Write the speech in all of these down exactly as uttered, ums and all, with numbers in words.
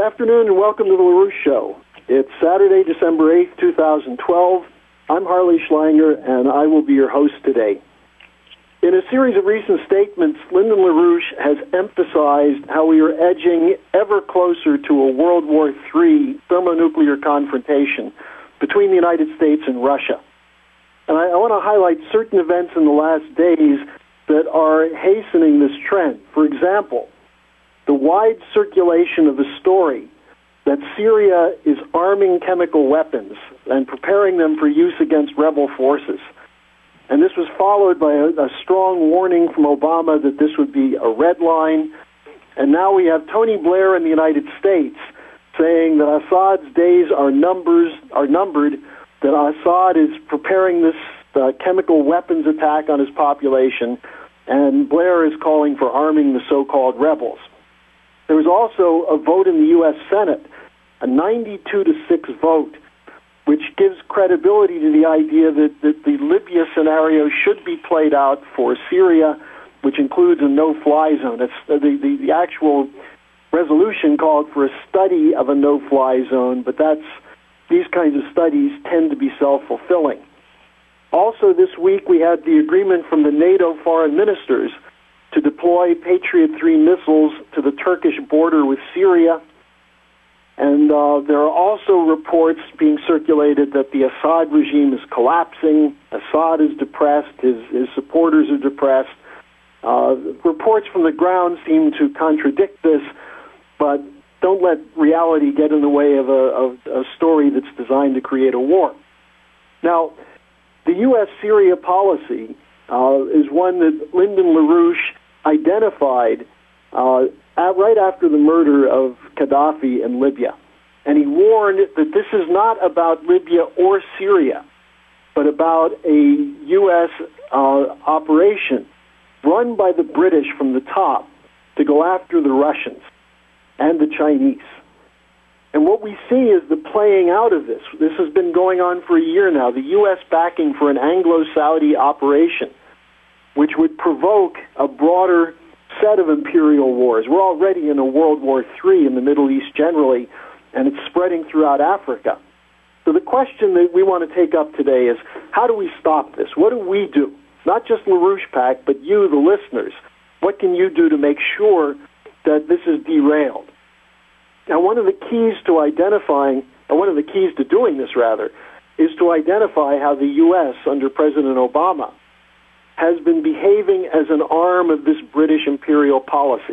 afternoon and welcome to the LaRouche Show. It's Saturday, December eighth, two thousand twelve. I'm Harley Schlanger, and I will be your host today. In a series of recent statements, Lyndon LaRouche has emphasized how we are edging ever closer to a World War Three thermonuclear confrontation between the United States and Russia. And I, I want to highlight certain events in the last days that are hastening this trend. For example, the wide circulation of the story that Syria is arming chemical weapons and preparing them for use against rebel forces. And this was followed by a, a strong warning from Obama that this would be a red line. And now we have Tony Blair in the United States saying that Assad's days are numbers are numbered, that Assad is preparing this uh, chemical weapons attack on his population, and Blair is calling for arming the so-called rebels. There was also a vote in the U S Senate, a ninety-two to six vote, which gives credibility to the idea that, that the Libya scenario should be played out for Syria, which includes a no-fly zone. It's, the, the, the actual resolution called for a study of a no-fly zone, but that's these kinds of studies tend to be self-fulfilling. Also this week we had the agreement from the NATO foreign ministers to deploy Patriot three missiles to the Turkish border with Syria. And uh, there are also reports being circulated that the Assad regime is collapsing. Assad is depressed. His, his supporters are depressed. Uh, reports from the ground seem to contradict this, but don't let reality get in the way of a, of a story that's designed to create a war. Now, the U S Syria policy uh, is one that Lyndon LaRouche identified uh, at, right after the murder of Gaddafi in Libya. And he warned that this is not about Libya or Syria, but about a U S uh, operation run by the British from the top to go after the Russians and the Chinese. And what we see is the playing out of this. This has been going on for a year now, the U S backing for an Anglo-Saudi operation, which would provoke a broader set of imperial wars. We're already in a World War Three in the Middle East generally, and it's spreading throughout Africa. So the question that we want to take up today is, how do we stop this? What do we do? Not just LaRouche PAC, but you, the listeners. What can you do to make sure that this is derailed? Now, one of the keys to identifying, or one of the keys to doing this, rather, is to identify how the U S, under President Obama, has been behaving as an arm of this British imperial policy.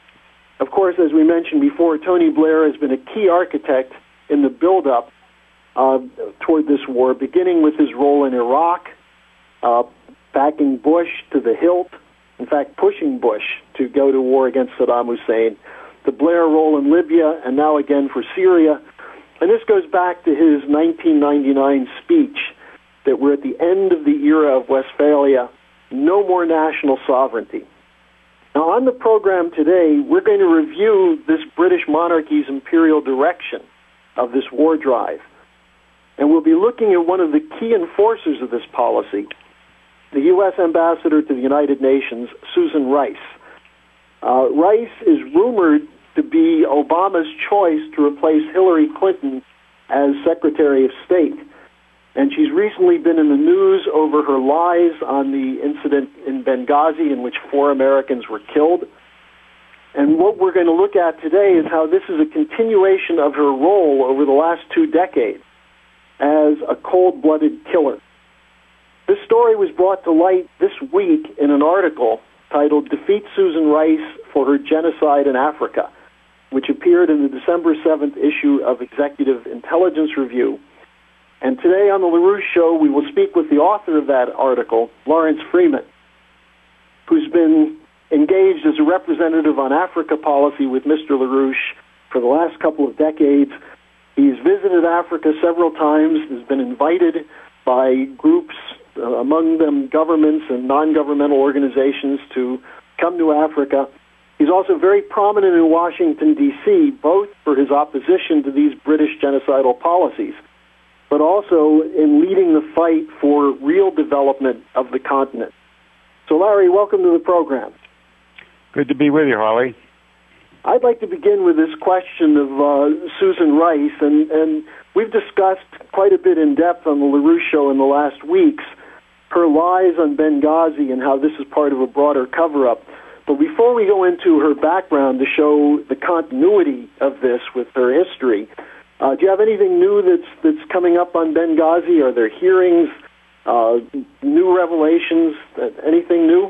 Of course, as we mentioned before, Tony Blair has been a key architect in the build-up uh, toward this war, beginning with his role in Iraq, uh, backing Bush to the hilt, in fact, pushing Bush to go to war against Saddam Hussein, the Blair role in Libya, and now again for Syria. And this goes back to his nineteen ninety-nine speech that we're at the end of the era of Westphalia, no more national sovereignty. Now, on the program today, we're going to review this British monarchy's imperial direction of this war drive. And we'll be looking at one of the key enforcers of this policy, the U S ambassador to the United Nations, Susan Rice. Uh, Rice is rumored to be Obama's choice to replace Hillary Clinton as Secretary of State. And she's recently been in the news over her lies on the incident in Benghazi in which four Americans were killed. And what we're going to look at today is how this is a continuation of her role over the last two decades as a cold-blooded killer. This story was brought to light this week in an article titled "Defeat Susan Rice for Her Genocide in Africa," which appeared in the December seventh issue of Executive Intelligence Review. And today on the LaRouche Show, we will speak with the author of that article, Lawrence Freeman, who's been engaged as a representative on Africa policy with Mister LaRouche for the last couple of decades. He's visited Africa several times, has been invited by groups, uh, among them governments and non-governmental organizations, to come to Africa. He's also very prominent in Washington, D C, both for his opposition to these British genocidal policies, but also in leading the fight for real development of the continent. So, Larry, welcome to the program. Good to be with you, Harley. I'd like to begin with this question of uh, Susan Rice, and, and we've discussed quite a bit in depth on the LaRouche Show in the last weeks, her lies on Benghazi and how this is part of a broader cover-up. But before we go into her background to show the continuity of this with her history, uh, do you have anything new that's that's coming up on Benghazi? Are there hearings, uh, new revelations, uh, anything new?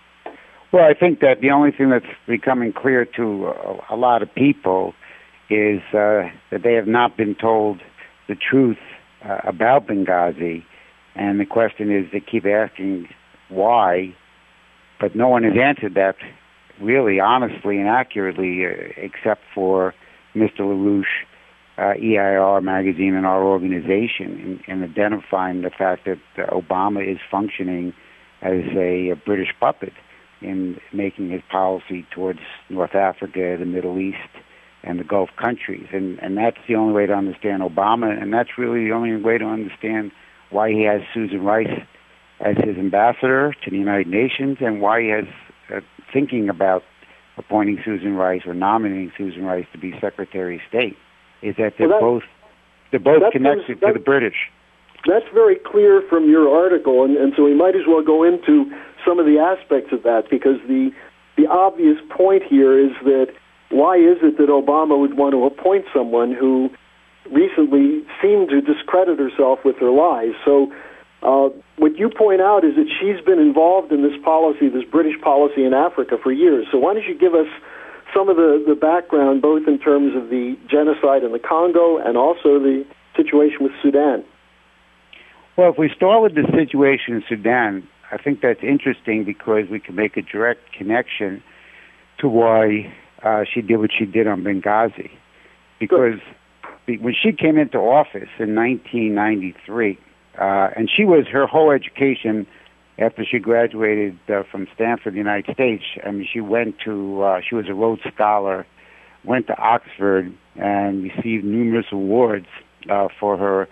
Well, I think that the only thing that's becoming clear to a, a lot of people is uh, that they have not been told the truth uh, about Benghazi. And the question is, they keep asking why, but no one has answered that really honestly and accurately, uh, except for Mister LaRouche, uh, E I R magazine, and our organization, in, in identifying the fact that uh, Obama is functioning as a, a British puppet in making his policy towards North Africa, the Middle East, and the Gulf countries. And, and that's the only way to understand Obama, and that's really the only way to understand why he has Susan Rice as his ambassador to the United Nations, and why he has uh, thinking about appointing Susan Rice or nominating Susan Rice to be Secretary of State, is that they're well, that, both they're both that connected that, to the British. That's very clear from your article, and, and so we might as well go into some of the aspects of that, because the the obvious point here is that why is it that Obama would want to appoint someone who recently seemed to discredit herself with her lies? So uh, what you point out is that she's been involved in this policy, this British policy in Africa for years. So why don't you give us some of the, the background, both in terms of the genocide in the Congo and also the situation with Sudan? Well, if we start with the situation in Sudan, I think that's interesting because we can make a direct connection to why uh, she did what she did on Benghazi. Because Good. when she came into office in nineteen ninety-three, uh, and she was, her whole education after she graduated uh, from Stanford, the United States, I mean, she went to, uh, she was a Rhodes Scholar, went to Oxford, and received numerous awards uh, for her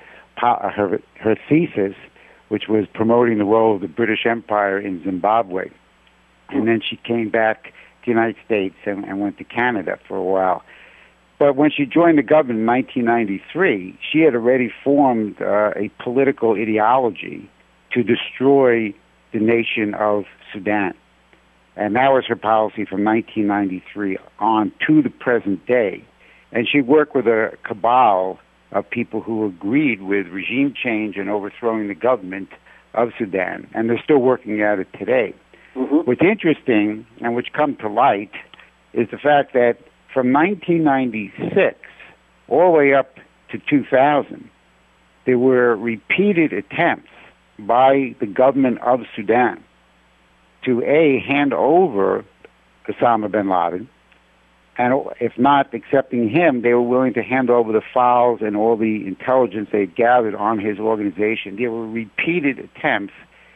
her her thesis, which was promoting the role of the British Empire in Zimbabwe. And then she came back to the United States and, and went to Canada for a while. But when she joined the government in nineteen ninety-three, she had already formed uh, a political ideology to destroy the nation of Sudan. And that was her policy from nineteen ninety-three on to the present day. And she worked with a cabal of people who agreed with regime change and overthrowing the government of Sudan, and they're still working at it today. Mm-hmm. What's interesting, and which come to light, is the fact that from nineteen ninety-six all the way up to two thousand, there were repeated attempts by the government of Sudan to, A, hand over Osama bin Laden, and if not accepting him, they were willing to hand over the files and all the intelligence they had gathered on his organization. There were repeated attempts,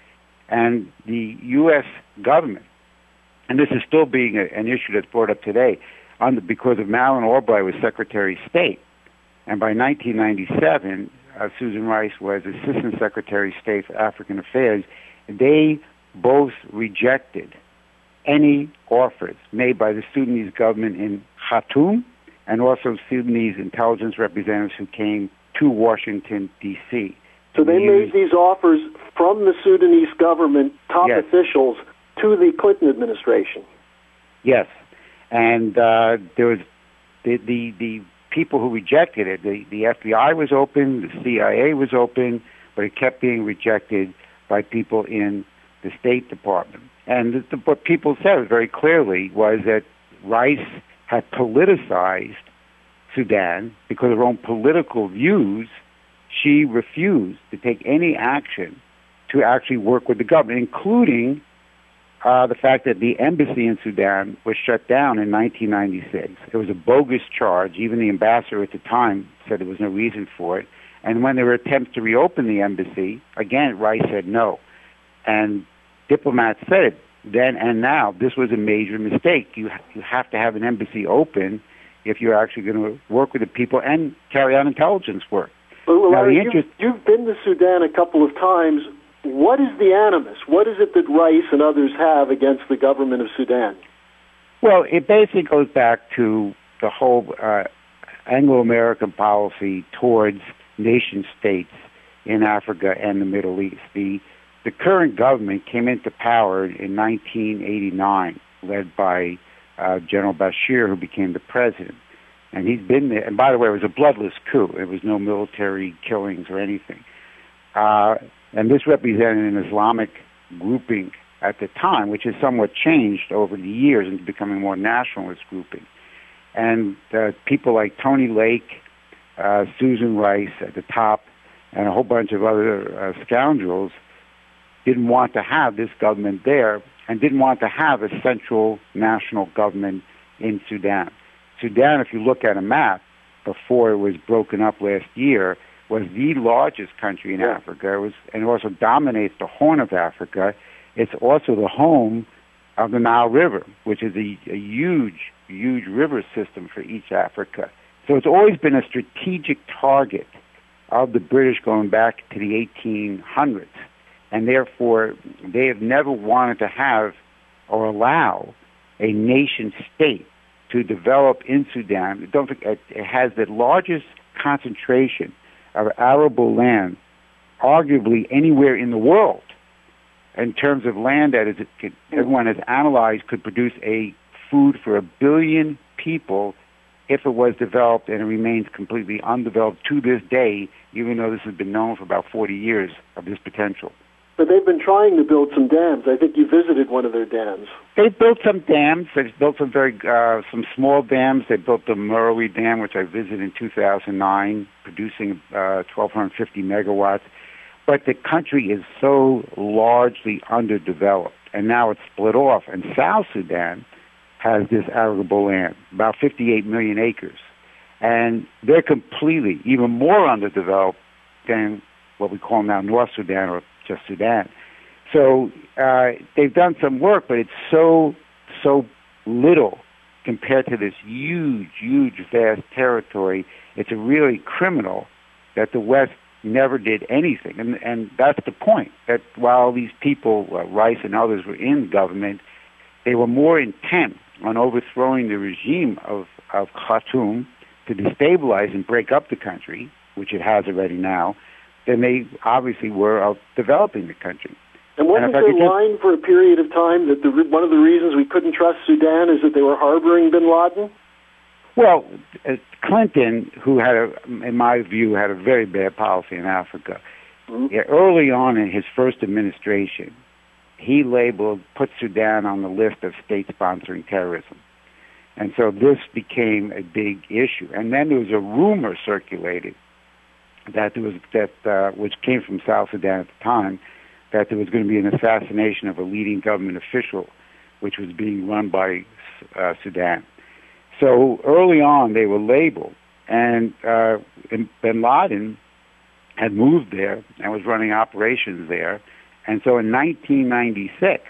and the U S government, and this is still being a, an issue that's brought up today, on the, because of Madeleine Albright was Secretary of State, and by nineteen ninety-seven, uh, Susan Rice was Assistant Secretary of State for African Affairs. They both rejected any offers made by the Sudanese government in Khartoum, and also Sudanese intelligence representatives who came to Washington, D C So they made these offers from the Sudanese government, top yes. officials, to the Clinton administration. Yes, and uh, there was the, the the people who rejected it. The, the F B I was open, the C I A was open, but it kept being rejected by people in the State Department. And the, the, what people said very clearly was that Rice had politicized Sudan because of her own political views. She refused to take any action to actually work with the government, including uh, the fact that the embassy in Sudan was shut down in nineteen ninety-six. It was a bogus charge. Even the ambassador at the time said there was no reason for it. And when there were attempts to reopen the embassy, again, Rice said no. And diplomats said it then and now, this was a major mistake. You, you have to have an embassy open if you're actually going to work with the people and carry out intelligence work. Well, now, Larry, the interest- you've, you've been to Sudan a couple of times. What is the animus? What is it that Rice and others have against the government of Sudan? Well, it basically goes back to the whole uh, Anglo-American policy towards nation-states in Africa and the Middle East. The the current government came into power in nineteen eighty-nine, led by uh, General Bashir, who became the president. And he's been there. And by the way, it was a bloodless coup. There was no military killings or anything. Uh, and this represented an Islamic grouping at the time, which has somewhat changed over the years into becoming more nationalist grouping. And uh, people like Tony Lake, uh, Susan Rice at the top, and a whole bunch of other uh, scoundrels didn't want to have this government there and didn't want to have a central national government in Sudan. Sudan, if you look at a map, before it was broken up last year, was the largest country in yeah. Africa. It was, and it also dominates the Horn of Africa. It's also the home of the Nile River, which is a, a huge, huge river system for East Africa. So it's always been a strategic target of the British going back to the eighteen hundreds. And therefore, they have never wanted to have or allow a nation state to develop in Sudan. Don't forget, it has the largest concentration of arable land, arguably anywhere in the world, in terms of land that is, could, everyone has analyzed could produce a food for a billion people if it was developed, and it remains completely undeveloped to this day, even though this has been known for about forty years of this potential. But they've been trying to build some dams. I think you visited one of their dams. They've built some dams. They've built some very uh, some small dams. They built the Merowe Dam, which I visited in two thousand nine, producing uh, twelve fifty megawatts. But the country is so largely underdeveloped, and now it's split off. And South Sudan has this arable land, about fifty-eight million acres. And they're completely, even more underdeveloped than what we call now North Sudan or just Sudan. So uh, they've done some work, but it's so, so little compared to this huge, huge, vast territory. It's really criminal that the West never did anything. And, and that's the point, that while these people, uh, Rice and others, were in government, they were more intent on overthrowing the regime of, of Khartoum to destabilize and break up the country, which it has already now, than they obviously were of developing the country. And wasn't there a line for a period of time that the, one of the reasons we couldn't trust Sudan is that they were harboring bin Laden? Well, uh, Clinton, who had, a, in my view, had a very bad policy in Africa, mm-hmm. yeah, early on in his first administration, he labeled, put Sudan on the list of states sponsoring terrorism. And so this became a big issue. And then there was a rumor circulated that there was that uh, which came from South Sudan at the time, that there was going to be an assassination of a leading government official, which was being run by uh, Sudan. So early on, they were labeled, and uh, bin Laden had moved there and was running operations there. And so in nineteen ninety-six,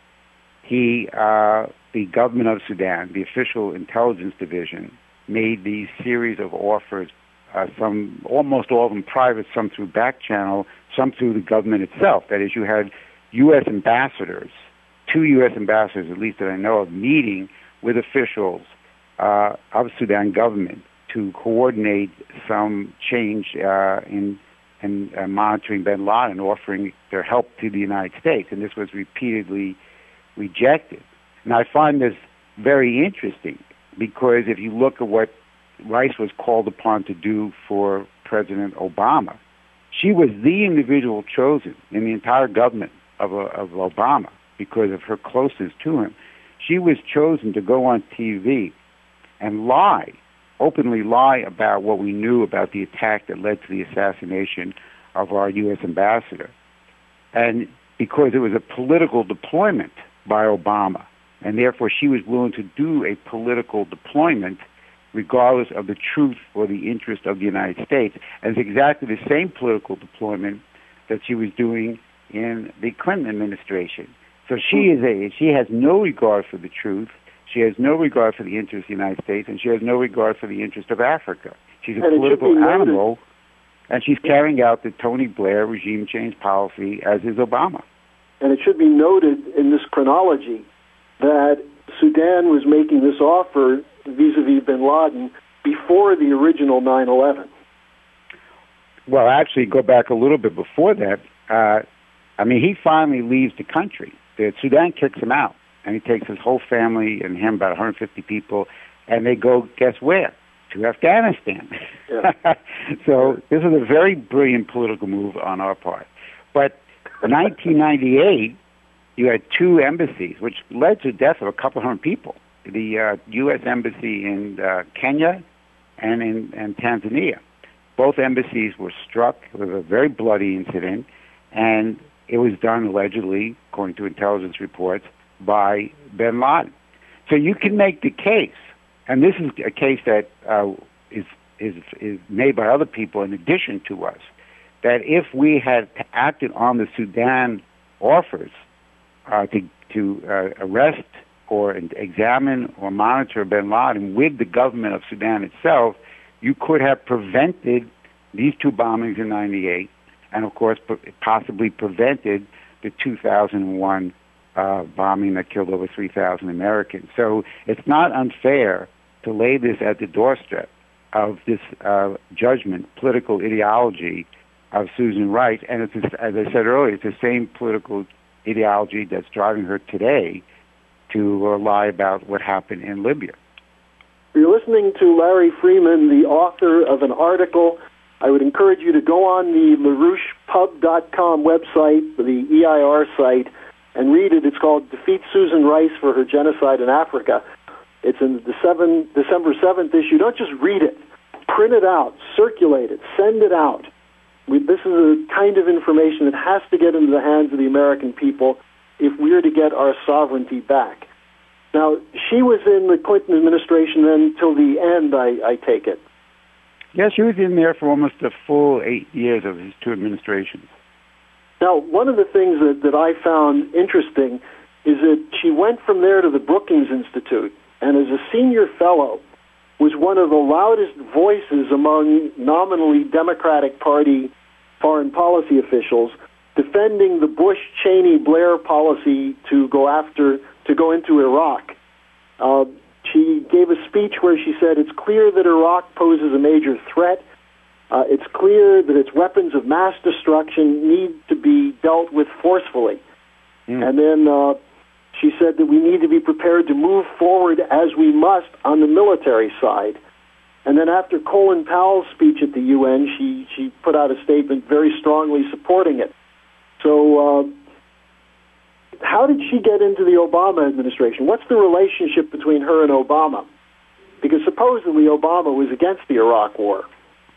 he, uh, the government of Sudan, the official intelligence division, made these series of offers. Uh, some, almost all of them private, some through back channel, some through the government itself. That is, you had U S ambassadors, two U S ambassadors, at least that I know of, meeting with officials uh, of Sudan government to coordinate some change uh, in, in uh, monitoring bin Laden, offering their help to the United States. And this was repeatedly rejected. And I find this very interesting because if you look at what Rice was called upon to do for President Obama, she was the individual chosen in the entire government of, uh, of Obama because of her closeness to him. She was chosen to go on T V and lie, openly lie about what we knew about the attack that led to the assassination of our U S ambassador. And because it was a political deployment by Obama, and therefore she was willing to do a political deployment regardless of the truth or the interest of the United States. And it's exactly the same political deployment that she was doing in the Clinton administration. So she is a she has no regard for the truth, she has no regard for the interest of the United States, and she has no regard for the interest of Africa. She's a and political animal, and she's carrying out the Tony Blair regime change policy, as is Obama. And it should be noted in this chronology that Sudan was making this offer vis-a-vis bin Laden before the original nine eleven. Well, actually, go back a little bit before that. Uh, I mean, he finally leaves the country. The Sudan kicks him out, and he takes his whole family and him, about one hundred fifty people, and they go, guess where? To Afghanistan. Yeah. So this is a very brilliant political move on our part. But in nineteen ninety-eight, you had two embassies, which led to the death of a couple hundred people. The uh, U S embassy in uh, Kenya and in and Tanzania. Both embassies were struck. It was a very bloody incident, and it was done allegedly, according to intelligence reports, by bin Laden. So you can make the case, and this is a case that uh, is, is, is made by other people in addition to us, that if we had acted on the Sudan offers uh, to, to uh, arrest or examine or monitor bin Laden with the government of Sudan itself, you could have prevented these two bombings in ninety-eight, and of course possibly prevented the two thousand one uh, bombing that killed over three thousand Americans. So it's not unfair to lay this at the doorstep of this uh, judgment, political ideology of Susan Rice, and it's, as I said earlier, it's the same political ideology that's driving her today to uh, lie about what happened in Libya. You're listening to Larry Freeman, the author of an article. I would encourage you to go on the LaRouche Pub dot com website, the E I R site, and read it. It's called Defeat Susan Rice for Her Genocide in Africa. It's in the December seventh issue. Don't just read it. Print it out. Circulate it. Send it out. We, this is a kind of information that has to get into the hands of the American people if we're to get our sovereignty back. Now, she was in the Clinton administration then till the end, I, I take it. Yeah, she was in there for almost a full eight years of his two administrations. Now, one of the things that, that I found interesting is that she went from there to the Brookings Institute, and as a senior fellow, was one of the loudest voices among nominally Democratic Party foreign policy officials defending the Bush-Cheney-Blair policy to go after, to go into Iraq. Uh, she gave a speech where she said, it's clear that Iraq poses a major threat. Uh, it's clear that its weapons of mass destruction need to be dealt with forcefully. Mm. And then uh, she said that we need to be prepared to move forward as we must on the military side. And then after Colin Powell's speech at the U N, she, she put out a statement very strongly supporting it. So uh, how did she get into the Obama administration? What's the relationship between her and Obama? Because supposedly Obama was against the Iraq War.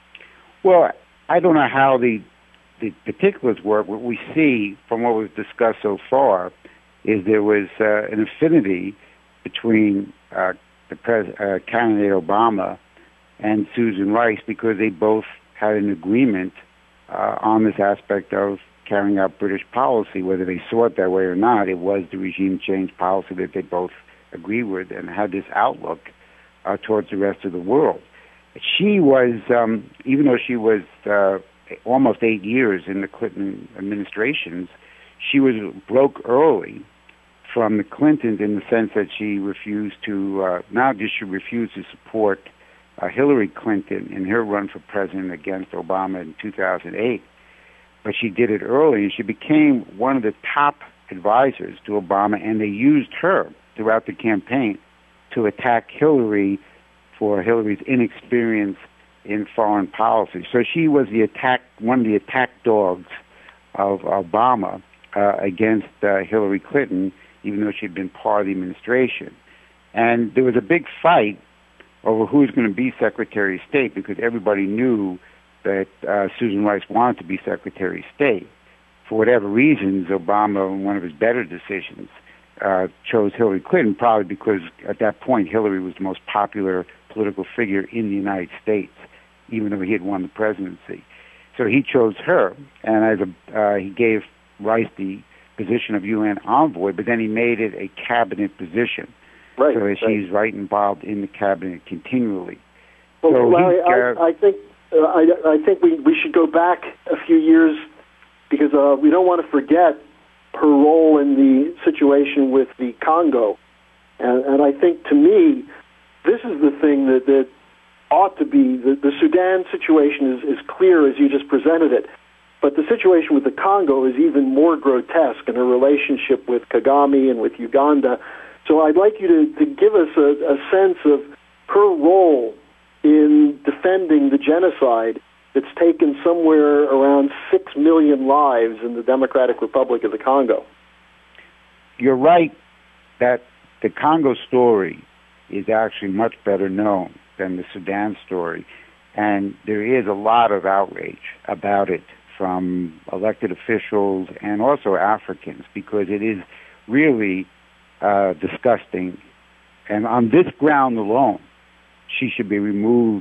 Well, I don't know how the, the particulars work. What we see from what we've discussed so far is there was uh, an affinity between uh, the pres- uh, candidate Obama and Susan Rice because they both had an agreement uh, on this aspect of carrying out British policy. Whether they saw it that way or not, it was the regime change policy that they both agreed with and had this outlook uh, towards the rest of the world. She was, um, even though she was uh, almost eight years in the Clinton administrations, she was broke early from the Clintons in the sense that she refused to, uh, not just she refused to support uh, Hillary Clinton in her run for president against Obama in two thousand eight, but she did it early, and she became one of the top advisors to Obama, and they used her throughout the campaign to attack Hillary for Hillary's inexperience in foreign policy. So she was the attack, one of the attack dogs of Obama uh, against uh, Hillary Clinton, even though she'd been part of the administration. And there was a big fight over who was going to be Secretary of State because everybody knew that uh, Susan Rice wanted to be Secretary of State. For whatever reasons, Obama, in one of his better decisions, uh, chose Hillary Clinton, probably because at that point Hillary was the most popular political figure in the United States, even though he had won the presidency. So he chose her, and as a, uh, he gave Rice the position of U N envoy, but then he made it a cabinet position. Right. So right. she's right involved in the cabinet continually. Well, so Larry, uh, I, I think uh, I, I think we, we should go back a few years because uh, we don't want to forget her role in the situation with the Congo. And, and I think, to me, this is the thing that, that ought to be, the, the Sudan situation is, is clear as you just presented it, but the situation with the Congo is even more grotesque in her relationship with Kagame and with Uganda. So I'd like you to, to give us a, a sense of her role in defending the genocide that's taken somewhere around six million lives in the Democratic Republic of the Congo. You're right that the Congo story is actually much better known than the Sudan story, and there is a lot of outrage about it from elected officials and also Africans, because it is really uh, disgusting. And on this ground alone, she should be removed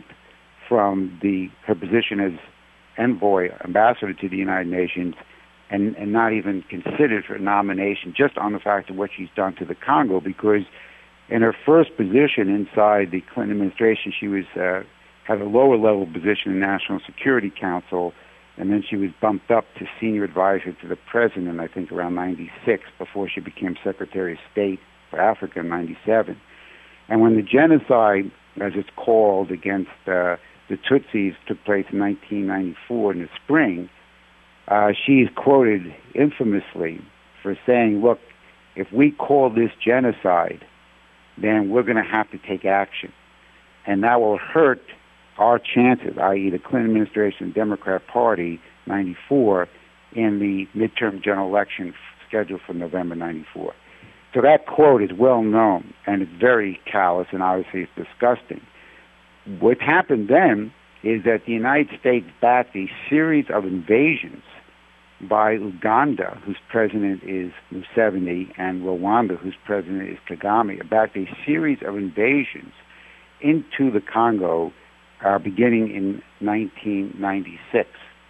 from the her position as envoy, ambassador to the United Nations, and, and not even considered for nomination, just on the fact of what she's done to the Congo, because in her first position inside the Clinton administration, she was uh, had a lower level position in National Security Council, and then she was bumped up to senior advisor to the president, I think around ninety-six, before she became Secretary of State for Africa in ninety-seven. And when the genocide, as it's called, against uh, the Tutsis took place in nineteen ninety-four in the spring, uh, she is quoted infamously for saying, look, if we call this genocide, then we're going to have to take action. And that will hurt our chances, that is the Clinton administration Democrat Party, ninety-four, in the midterm general election scheduled for November ninety-four. So that quote is well known, and it's very callous, and obviously it's disgusting. What happened then is that the United States backed a series of invasions by Uganda, whose president is Museveni, and Rwanda, whose president is Kagame, backed a series of invasions into the Congo uh, beginning in nineteen ninety-six.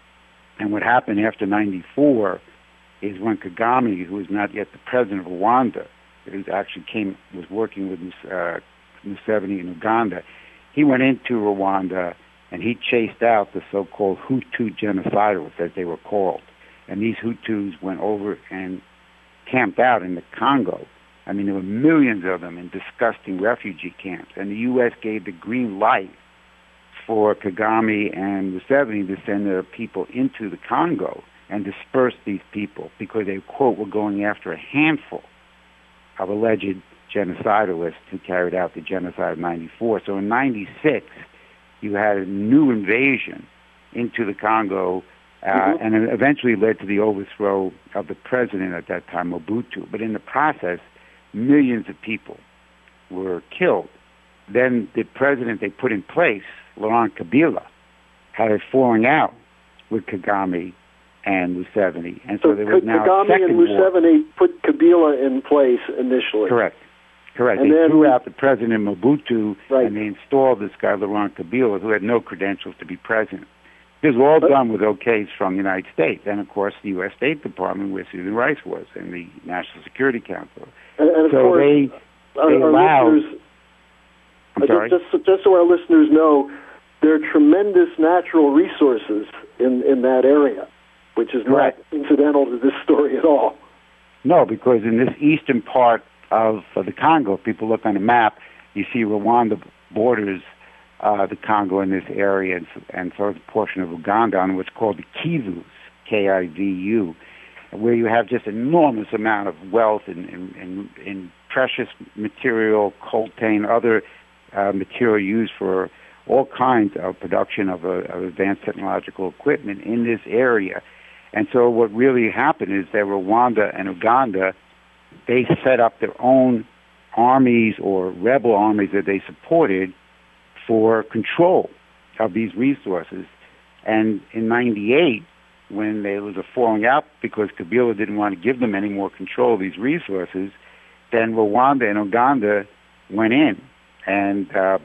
And what happened after ninety-four is when Kagame, who was not yet the president of Rwanda, who actually came, was working with uh, Museveni in Uganda, he went into Rwanda and he chased out the so-called Hutu genocidals, as they were called. And these Hutus went over and camped out in the Congo. I mean, there were millions of them in disgusting refugee camps. And the U S gave the green light for Kagame and Museveni to send their people into the Congo and disperse these people because they, quote, were going after a handful of alleged genocidalists who carried out the genocide of ninety-four. So in ninety-six, you had a new invasion into the Congo, uh, mm-hmm. and it eventually led to the overthrow of the president at that time, Mobutu. But in the process, millions of people were killed. Then the president they put in place, Laurent Kabila, had a falling out with Kagame and Museveni, and so, so there was now Kagame a second and Museveni war. put Kabila in place initially. Correct. Correct. And they then, threw out the president Mobutu, right. and they installed this guy, Laurent Kabila, who had no credentials to be president. This was all but, done with okays from the United States, and of course the U S State Department, where Susan Rice was, and the National Security Council. And, and of so course, they, our, they our allowed... listeners, I'm sorry? Just, just, just so our listeners know, there are tremendous natural resources in, in that area, which is Correct. not incidental to this story at all. No, because in this eastern part of uh, the Congo, if people look on the map, you see Rwanda borders uh, the Congo in this area, and, and so is a portion of Uganda on what's called the Kivus, K I V U, where you have just enormous amount of wealth in, in, in, in precious material, coltan, other uh, material used for all kinds of production of, uh, of advanced technological equipment in this area. And so what really happened is that Rwanda and Uganda, they set up their own armies or rebel armies that they supported for control of these resources. And in ninety-eight, when there was a falling out because Kabila didn't want to give them any more control of these resources, then Rwanda and Uganda went in and uh,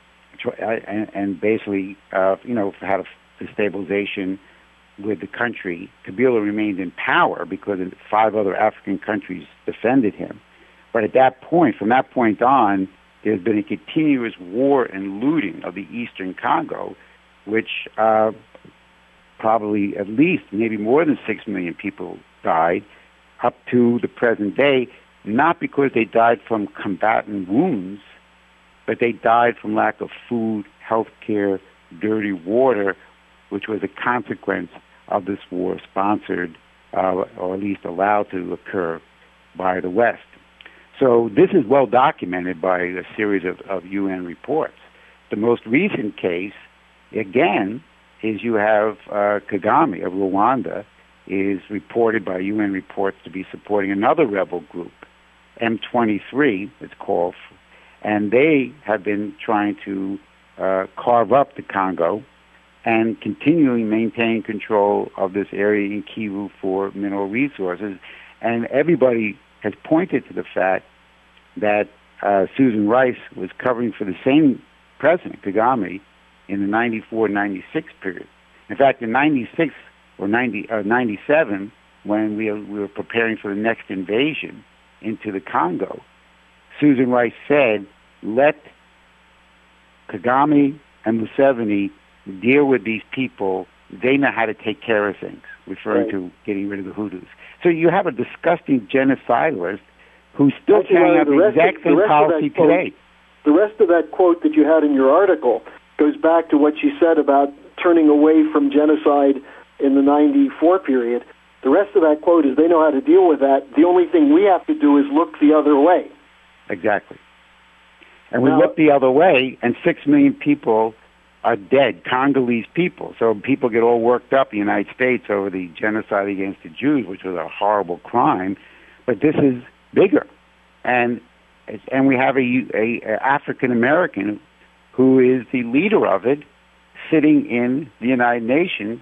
and, and basically, uh, you know, had a stabilization with the country. Kabila remained in power because five other African countries defended him. But at that point, from that point on, there's been a continuous war and looting of the eastern Congo, which uh, probably at least maybe more than six million people died up to the present day. not because they died from combatant wounds, but they died from lack of food, health care, dirty water, which was a consequence of this war sponsored, uh, or at least allowed to occur by the West. So this is well documented by a series of, of U N reports. The most recent case, again, is you have uh, Kagame of Rwanda is reported by U N reports to be supporting another rebel group, M twenty-three, it's called, and they have been trying to uh, carve up the Congo and continually maintain control of this area in Kivu for mineral resources. And everybody has pointed to the fact that uh, Susan Rice was covering for the same president, Kagame, in the ninety-four ninety-six period. In fact, in ninety-six or ninety, uh, ninety-seven, when we, we were preparing for the next invasion into the Congo, Susan Rice said, let Kagame and Museveni deal with these people. They know how to take care of things, referring right. to getting rid of the Hutus. So you have a disgusting genocidalist who's still Actually, carrying out the, the rest exact of, same the policy quote, today. The rest of that quote that you had in your article goes back to what she said about turning away from genocide in the ninety-four period. The rest of that quote is they know how to deal with that. The only thing we have to do is look the other way. Exactly. And we now, look the other way, and six million people are dead, Congolese people. So people get all worked up in the United States over the genocide against the Jews, which was a horrible crime. But this is bigger. And and we have a, a, a African-American who is the leader of it, sitting in the United Nations,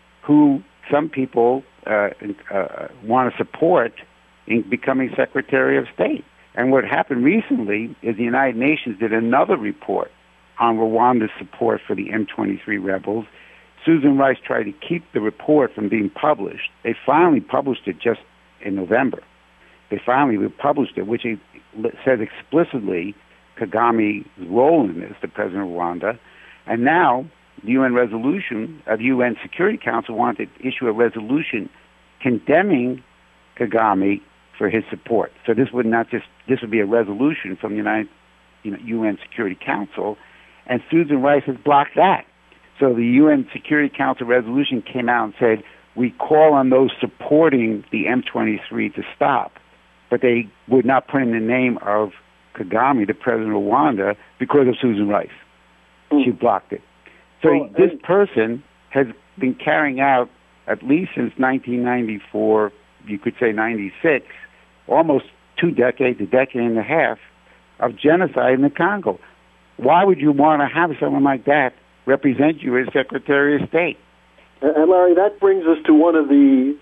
who some people uh, uh, want to support in becoming Secretary of State. And what happened recently is the United Nations did another report on Rwanda's support for the M twenty-three rebels. Susan Rice tried to keep the report from being published. They finally published it just in November. They finally published it, which says explicitly Kagame's role in this, the president of Rwanda. And now the U N resolution of the U N Security Council wanted to issue a resolution condemning Kagame for his support. So this would not just this would be a resolution from the United you know, U N Security Council, and Susan Rice has blocked that. So the U N Security Council resolution came out and said, we call on those supporting the M twenty-three to stop, but they would not put in the name of Kagame, the president of Rwanda, because of Susan Rice. Mm. She blocked it. So well, this person has been carrying out, at least since nineteen ninety-four, you could say ninety-six, almost two decades, a decade and a half, of genocide in the Congo. Why would you want to have someone like that represent you as Secretary of State? And Larry, that brings us to one of the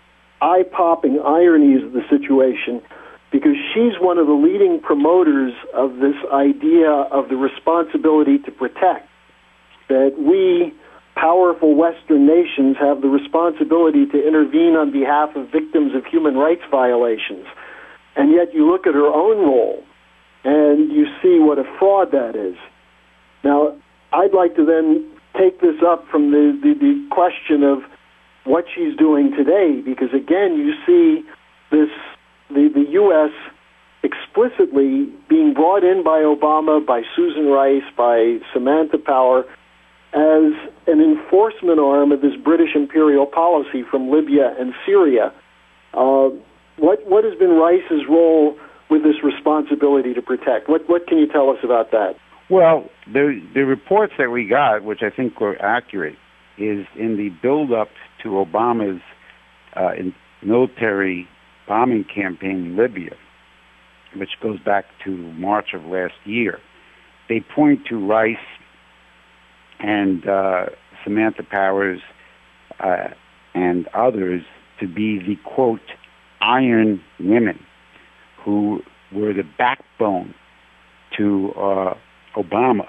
eye-popping ironies of the situation, because she's one of the leading promoters of this idea of the responsibility to protect, that we, powerful Western nations, have the responsibility to intervene on behalf of victims of human rights violations. And yet you look at her own role, and you see what a fraud that is. Now, I'd like to then take this up from the, the, the question of what she's doing today, because again, you see this the, the U S explicitly being brought in by Obama, by Susan Rice, by Samantha Power, as an enforcement arm of this British imperial policy from Libya and Syria. Uh, what what has been Rice's role with this responsibility to protect? What what can you tell us about that? Well, the the reports that we got, which I think were accurate, is in the build-up to Obama's uh, in military bombing campaign in Libya, which goes back to March of last year. They point to Rice and uh, Samantha Powers uh, and others to be the, quote, iron women who were the backbone to uh, Obama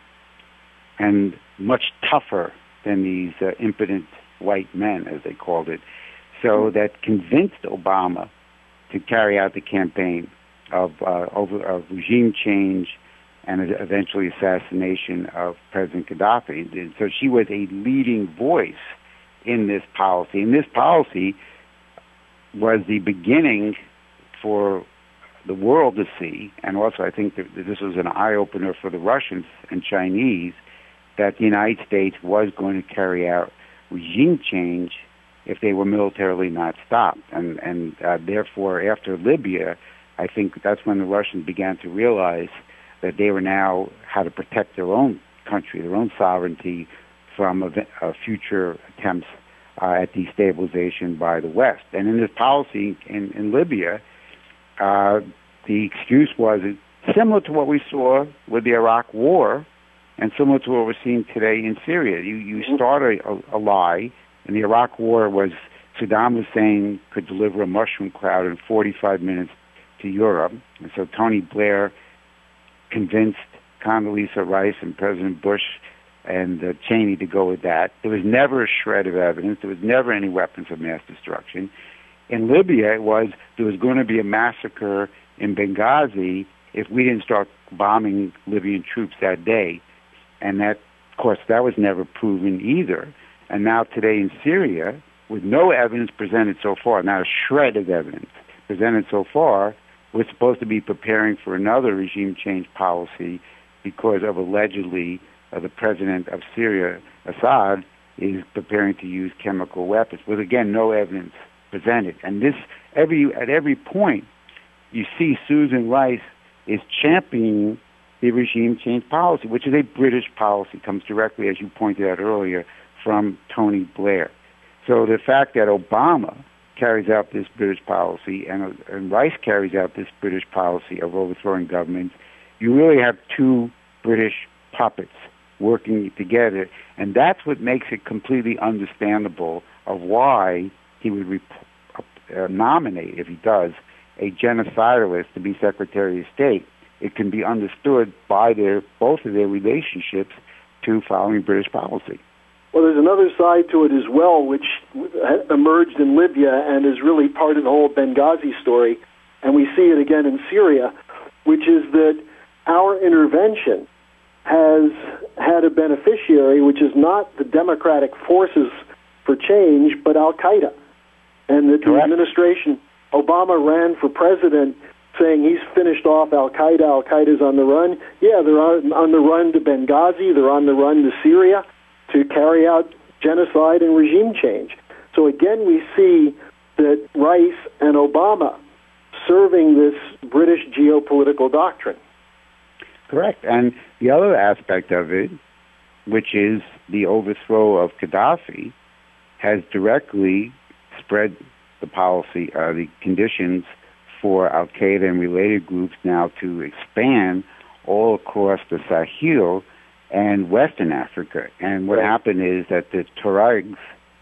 and much tougher than these uh, impotent white men, as they called it. So that convinced Obama to carry out the campaign of, uh, over, of regime change and eventually assassination of President Gaddafi. And so she was a leading voice in this policy. And this policy was the beginning for the world to see, and also I think that this was an eye-opener for the Russians and Chinese, that the United States was going to carry out regime change if they were militarily not stopped. And, and uh, therefore, after Libya, I think that's when the Russians began to realize that they were now how to protect their own country, their own sovereignty from a, a future attempts uh, at destabilization by the West. And in this policy in, in Libya, uh, the excuse was similar to what we saw with the Iraq War and similar to what we're seeing today in Syria. You, you start a, a lie. In the Iraq War was Saddam Hussein could deliver a mushroom cloud in forty-five minutes to Europe. And so Tony Blair convinced Condoleezza Rice and President Bush and uh, Cheney to go with that. There was never a shred of evidence. There was never any weapons of mass destruction. In Libya, it was there was going to be a massacre in Benghazi if we didn't start bombing Libyan troops that day. And that, of course, that was never proven either. And now today in Syria, with no evidence presented so far, not a shred of evidence presented so far, we're supposed to be preparing for another regime change policy because of allegedly uh, the president of Syria, Assad, is preparing to use chemical weapons, with, again, no evidence presented. And this, every at every point, you see Susan Rice is championing the regime change policy, which is a British policy, comes directly, as you pointed out earlier, from Tony Blair. So the fact that Obama carries out this British policy and, and Rice carries out this British policy of overthrowing governments, you really have two British puppets working together, and that's what makes it completely understandable of why he would rep- uh, nominate, if he does, a genocidalist to be Secretary of State. It can be understood by their both of their relationships to following British policy. Well, there's another side to it as well, which emerged in Libya and is really part of the whole Benghazi story, and we see it again in Syria, which is that our intervention has had a beneficiary, which is not the democratic forces for change, but Al-Qaeda. And that the administration, Obama ran for president saying he's finished off Al-Qaeda, Al-Qaeda's on the run. Yeah, they're on, on the run to Benghazi, they're on the run to Syria, to carry out genocide and regime change. So again, we see that Rice and Obama serving this British geopolitical doctrine. Correct. And the other aspect of it, which is the overthrow of Gaddafi, has directly spread the policy, uh, the conditions for Al-Qaeda and related groups now to expand all across the Sahel and Western Africa. And what happened is that the Tuaregs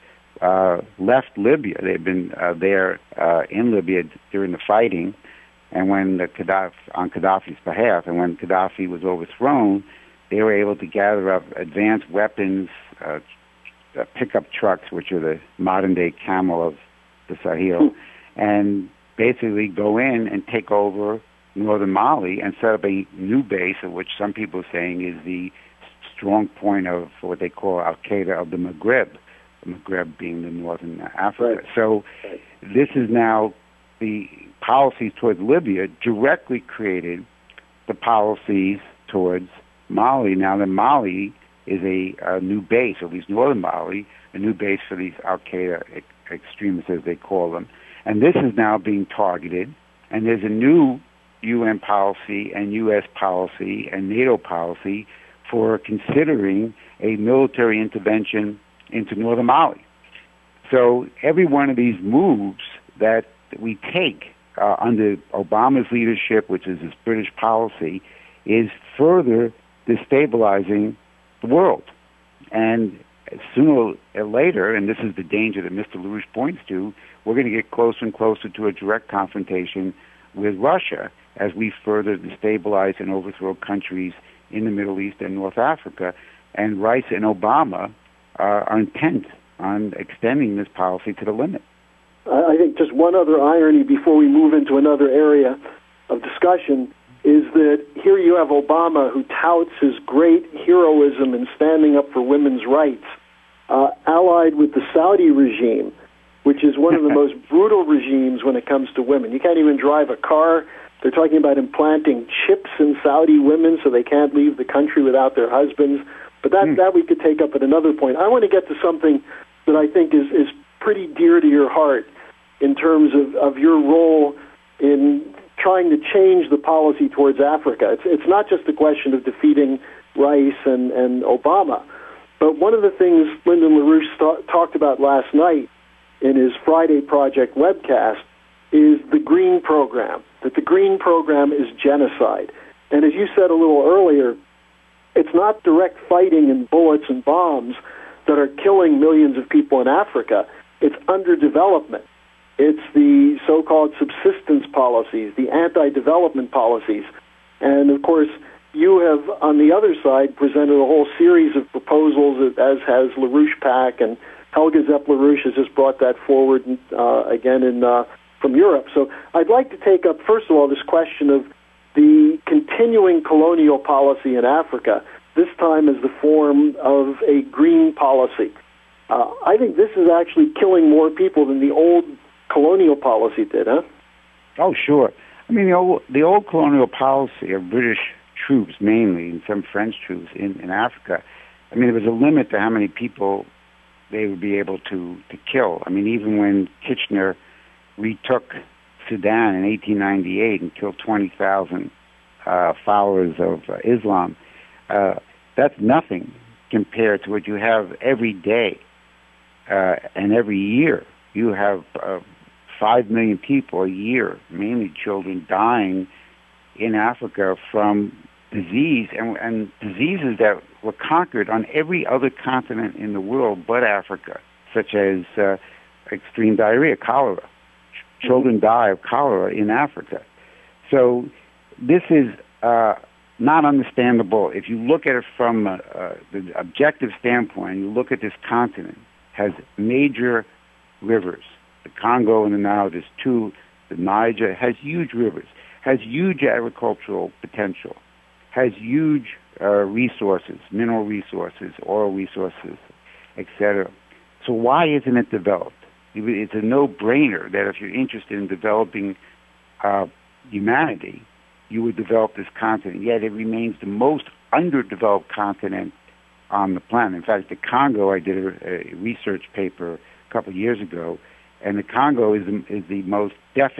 uh, left Libya. They've been uh, there uh, in Libya during the fighting, and when the Gaddafi, on Gaddafi's behalf, and when Gaddafi was overthrown, they were able to gather up advanced weapons, uh, uh, pickup trucks, which are the modern-day camel of the Sahel, and basically go in and take over northern Mali and set up a new base, of which some people are saying is the strong point of what they call Al-Qaeda of the Maghreb, the Maghreb being the northern Africa. Right. So right. This is now the policies towards Libya directly created the policies towards Mali. Now that Mali is a, a new base, at least northern Mali, a new base for these Al-Qaeda ex- extremists, as they call them. And this is now being targeted, and there's a new U N policy and U S policy and NATO policy for considering a military intervention into northern Mali. So every one of these moves that we take uh, under Obama's leadership, which is this British policy, is further destabilizing the world. And sooner or later, and this is the danger that Mister LaRouche points to, we're going to get closer and closer to a direct confrontation with Russia as we further destabilize and overthrow countries in the Middle East and North Africa. And Rice and Obama uh, are intent on extending this policy to the limit. I think just one other irony before we move into another area of discussion is that here you have Obama, who touts his great heroism in standing up for women's rights, uh, allied with the Saudi regime which is one of the most brutal regimes when it comes to women. You can't even drive a car. They're talking about implanting chips in Saudi women so they can't leave the country without their husbands. But that, mm. that we could take up at another point. I want to get to something that I think is, is pretty dear to your heart in terms of, of your role in trying to change the policy towards Africa. It's, it's not just a question of defeating Rice and, and Obama, but one of the things Lyndon LaRouche st- talked about last night in his Friday Project webcast is the Green Program, that the Green Program is genocide. And as you said a little earlier, it's not direct fighting and bullets and bombs that are killing millions of people in Africa. It's underdevelopment. It's the so-called subsistence policies, the anti-development policies. And, of course, you have, on the other side, presented a whole series of proposals, as has LaRouche PAC, and Helga Zepp-LaRouche has just brought that forward uh, again in uh, from Europe. So I'd like to take up, first of all, this question of the continuing colonial policy in Africa, this time as the form of a green policy. Uh, I think this is actually killing more people than the old colonial policy did, huh? Oh, sure. I mean, the old, the old colonial policy of British troops, mainly, and some French troops in, in Africa, I mean, there was a limit to how many people they would be able to, to kill. I mean, even when Kitchener retook Sudan in eighteen ninety-eight and killed twenty thousand uh, followers of uh, Islam, uh, that's nothing compared to what you have every day uh, and every year. You have uh, five million people a year, mainly children, dying in Africa from disease, and, and diseases that were conquered on every other continent in the world but Africa, such as uh, extreme diarrhea, cholera. Children die of cholera in Africa. So this is uh, not understandable. If you look at it from uh, uh, the objective standpoint, you look at this continent, has major rivers. The Congo and the Nile, there's two. The Niger has huge rivers, has huge agricultural potential, has huge uh, resources, mineral resources, oil resources, et cetera. So why isn't it developed? It's a no-brainer that if you're interested in developing uh, humanity, you would develop this continent. Yet it remains the most underdeveloped continent on the planet. In fact, the Congo, I did a, a research paper a couple of years ago, and the Congo is the, is the most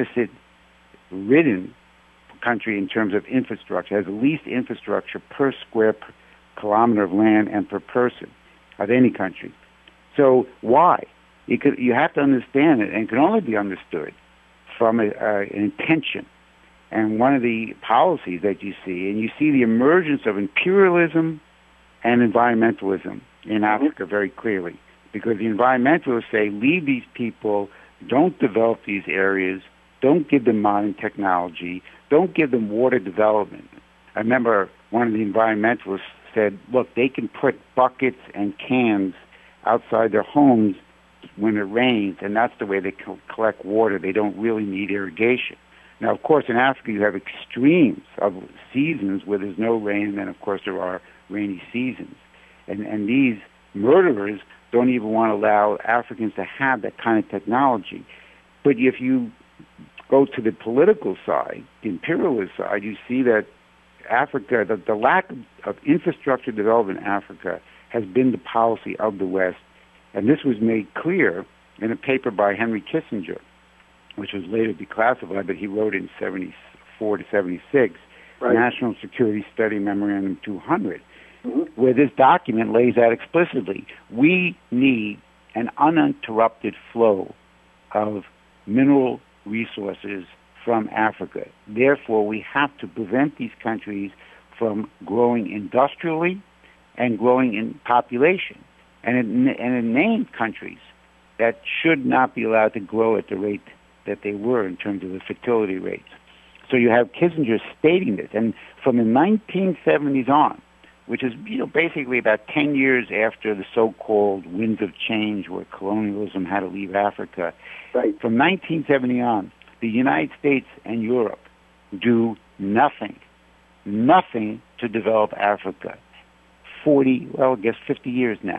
deficit-ridden country in terms of infrastructure. It has the least infrastructure per square per kilometer of land and per person of any country. So why? You could, you have to understand it, and it can only be understood from a, uh, an intention. And one of the policies that you see, and you see the emergence of imperialism and environmentalism in Africa very clearly, because the environmentalists say, leave these people, don't develop these areas, don't give them modern technology, don't give them water development. I remember one of the environmentalists said, look, they can put buckets and cans outside their homes when it rains, and that's the way they co- collect water. They don't really need irrigation. Now, of course, in Africa, you have extremes of seasons where there's no rain, and then, of course, there are rainy seasons. And, and these murderers don't even want to allow Africans to have that kind of technology. But if you go to the political side, the imperialist side, you see that Africa, the, the lack of, of infrastructure development in Africa has been the policy of the West. And this was made clear in a paper by Henry Kissinger, which was later declassified, but he wrote in seventy-four to seventy-six, right. National Security Study Memorandum two hundred, mm-hmm. where this document lays out explicitly, we need an uninterrupted flow of mineral resources from Africa. Therefore, we have to prevent these countries from growing industrially and growing in population. And it, and it named countries that should not be allowed to grow at the rate that they were in terms of the fertility rates. So you have Kissinger stating this. And from the nineteen seventies on, which is you know basically about ten years after the so-called winds of change where colonialism had to leave Africa, right. from nineteen seventy on, the United States and Europe do nothing, nothing to develop Africa. forty, well, I guess fifty years now.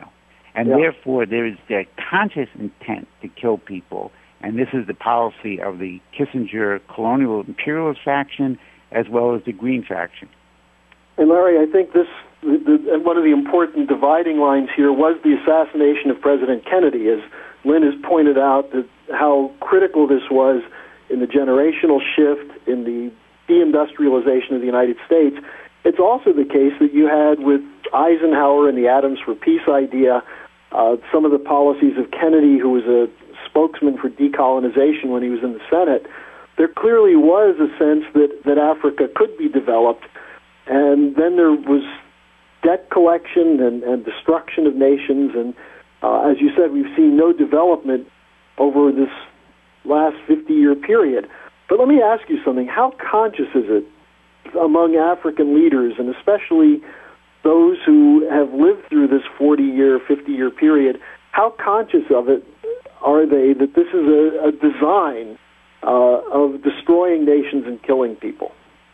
And yeah. therefore, there is the conscious intent to kill people. And this is the policy of the Kissinger colonial imperialist faction as well as the Green faction. And Larry, I think this the, the, one of the important dividing lines here was the assassination of President Kennedy. As Lynn has pointed out, that how critical this was in the generational shift in the deindustrialization of the United States. It's also the case that you had with Eisenhower and the Atoms for Peace idea, uh, some of the policies of Kennedy, who was a spokesman for decolonization when he was in the Senate. There clearly was a sense that, that Africa could be developed, and then there was debt collection and, and destruction of nations, and uh, as you said, we've seen no development over this last fifty-year period. But let me ask you something. How conscious is it among African leaders, and especially those who have lived through this forty-year, fifty-year period, how conscious of it are they that this is a, a design uh, of destroying nations and killing people?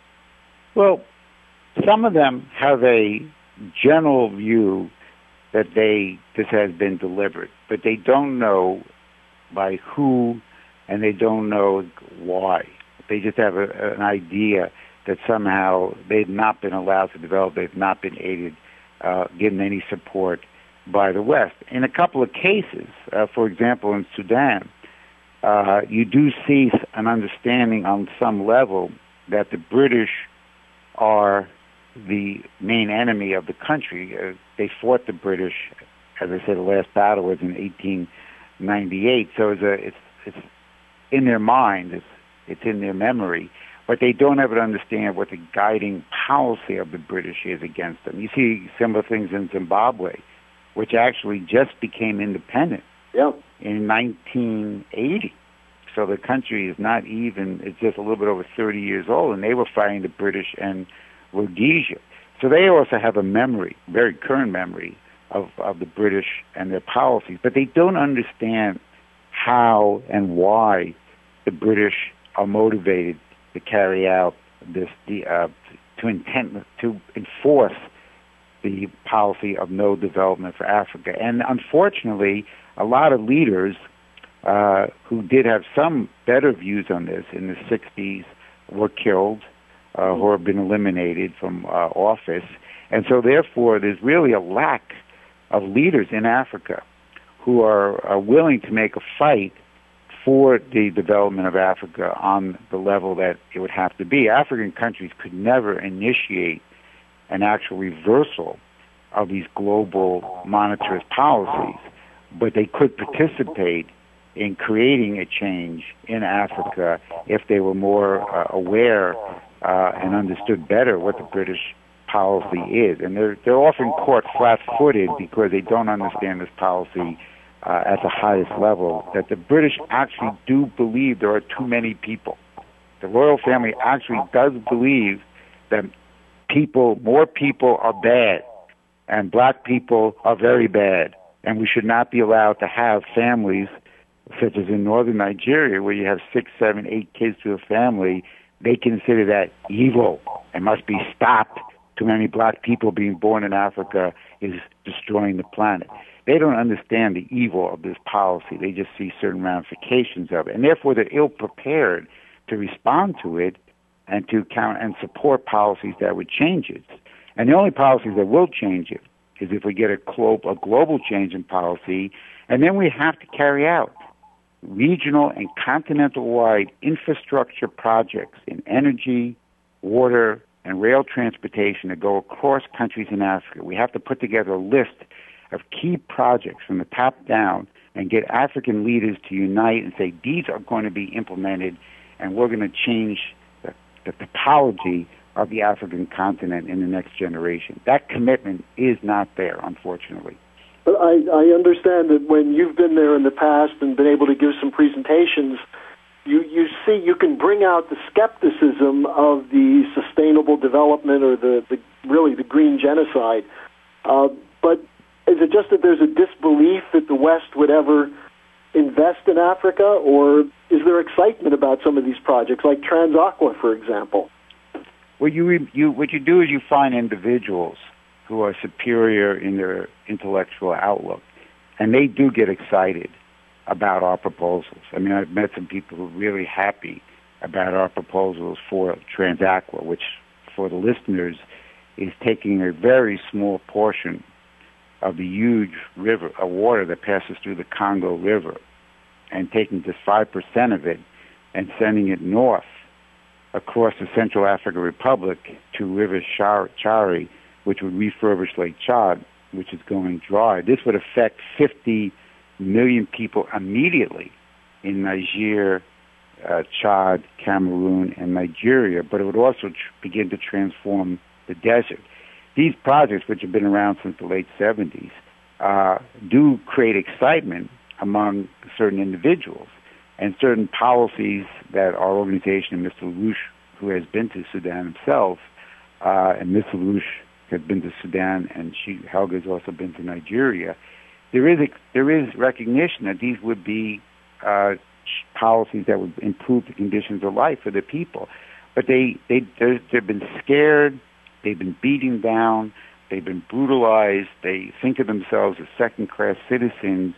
Well, some of them have a general view that they this has been delivered, but they don't know by who, and they don't know why. They just have a, an idea that somehow they've not been allowed to develop, they've not been aided, uh, given any support by the West. In a couple of cases, uh, for example, in Sudan, uh, you do see an understanding on some level that the British are the main enemy of the country. Uh, they fought the British, as I said, the last battle was in eighteen ninety-eight, so it's, a, it's, it's in their mind, it's, it's in their memory, but they don't ever understand what the guiding policy of the British is against them. You see similar things in Zimbabwe, which actually just became independent yeah. in nineteen eighty. So the country is not even, it's just a little bit over thirty years old, and they were fighting the British and Rhodesia. So they also have a memory, very current memory, of, of the British and their policies, but they don't understand how and why the British are motivated to carry out this, the, uh, to intent, to enforce the policy of no development for Africa. And unfortunately, a lot of leaders uh, who did have some better views on this in the sixties were killed uh, or have been eliminated from uh, office. And so therefore, there's really a lack of leaders in Africa who are, are willing to make a fight for the development of Africa on the level that it would have to be. African countries could never initiate an actual reversal of these global monetarist policies, but they could participate in creating a change in Africa if they were more uh, aware uh, and understood better what the British policy is. And they're, they're often caught flat-footed because they don't understand this policy uh, at the highest level, that the British actually do believe there are too many people. The royal family actually does believe that people, more people are bad, and black people are very bad, and we should not be allowed to have families such as in northern Nigeria where you have six, seven, eight kids to a family. They consider that evil and must be stopped. Too many black people being born in Africa is destroying the planet. They don't understand the evil of this policy. They just see certain ramifications of it, and therefore they're ill-prepared to respond to it and to count and support policies that would change it. And the only policies that will change it is if we get a, glo- a global change in policy, and then we have to carry out regional and continental-wide infrastructure projects in energy, water, and rail transportation that go across countries in Africa. We have to put together a list of key projects from the top down and get African leaders to unite and say, these are going to be implemented, and we're going to change the, the topology of the African continent in the next generation. That commitment is not there, unfortunately. But I, I understand that when you've been there in the past and been able to give some presentations, you, you see you can bring out the skepticism of the sustainable development or the, the really the green genocide. Uh, but is it just that there's a disbelief that the West would ever invest in Africa, or is there excitement about some of these projects, like Transaqua, for example? Well, you, you, what you do is you find individuals who are superior in their intellectual outlook, and they do get excited about our proposals. I mean, I've met some people who are really happy about our proposals for Transaqua, which, for the listeners, is taking a very small portion of the huge river of water that passes through the Congo River and taking just five percent of it and sending it north across the Central African Republic to River Chari, which would refurbish Lake Chad, which is going dry. This would affect fifty million people immediately in Niger, uh, Chad, Cameroon, and Nigeria, but it would also tr- begin to transform the desert. These projects, which have been around since the late seventies, uh, do create excitement among certain individuals and certain policies that our organization, Mister LaRouche, who has been to Sudan himself, uh, and Mister LaRouche has been to Sudan, and she, Helga has also been to Nigeria. There is a, there is recognition that these would be uh, policies that would improve the conditions of life for the people, but they they they've been scared, they've been beaten down, they've been brutalized. They think of themselves as second-class citizens.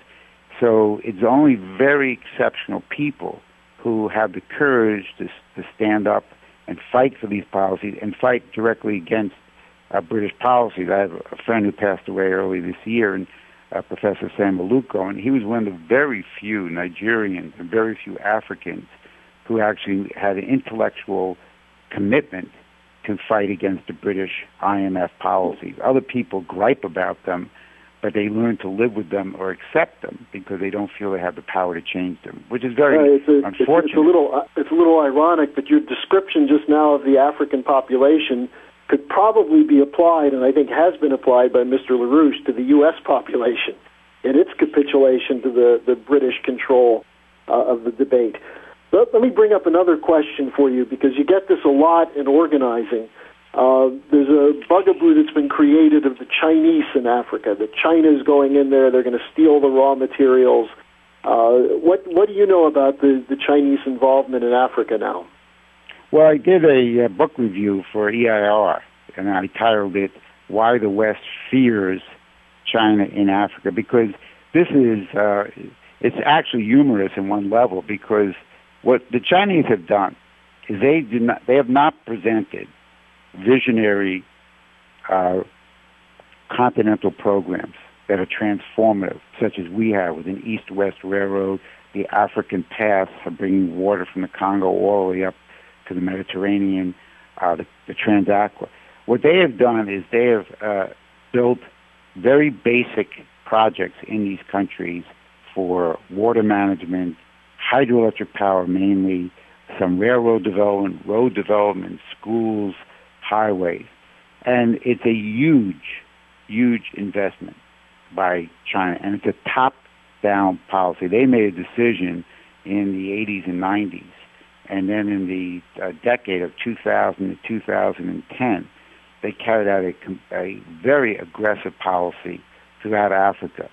So it's only very exceptional people who have the courage to to stand up and fight for these policies and fight directly against uh, British policies. I have a friend who passed away early this year, and uh, Professor Sam Maluko, and he was one of the very few Nigerians and very few Africans who actually had an intellectual commitment to fight against the British I M F policies. Other people gripe about them, but they learn to live with them or accept them because they don't feel they have the power to change them, which is very uh, it's a, unfortunate. It's, it's, a little, uh, it's a little ironic, but your description just now of the African population could probably be applied, and I think has been applied by Mister LaRouche, to the U S population in its capitulation to the, the British control uh, of the debate. Let, let me bring up another question for you, because you get this a lot in organizing. Uh, there's a bugaboo that's been created of the Chinese in Africa. That China is going in there, they're going to steal the raw materials. Uh, what what do you know about the, the Chinese involvement in Africa now? Well, I did a uh, book review for E I R, and I titled it, Why the West Fears China in Africa, because this is, uh, it's actually humorous in one level, because what the Chinese have done is they do not, they have not presented visionary uh, continental programs that are transformative, such as we have with an East-West Railroad, the African Path of bringing water from the Congo all the way up to the Mediterranean, uh, the, the Transaqua. What they have done is they have uh, built very basic projects in these countries for water management, hydroelectric power mainly, some railroad development, road development, schools, highways. And it's a huge, huge investment by China, and it's a top-down policy. They made a decision in the eighties and nineties, and then in the uh, decade of two thousand to two thousand ten, they carried out a, a very aggressive policy throughout Africa.